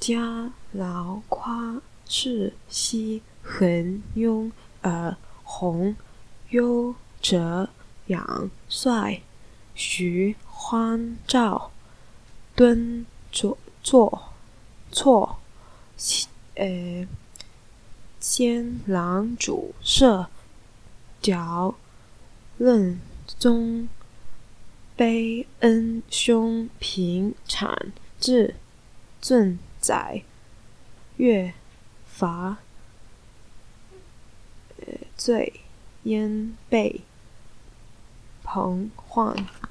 家劳夸世熙恒雍而弘优则养帅徐欢照敦错先郎主射矫任宗悲恩兄平产至正载越伐罪燕被彭焕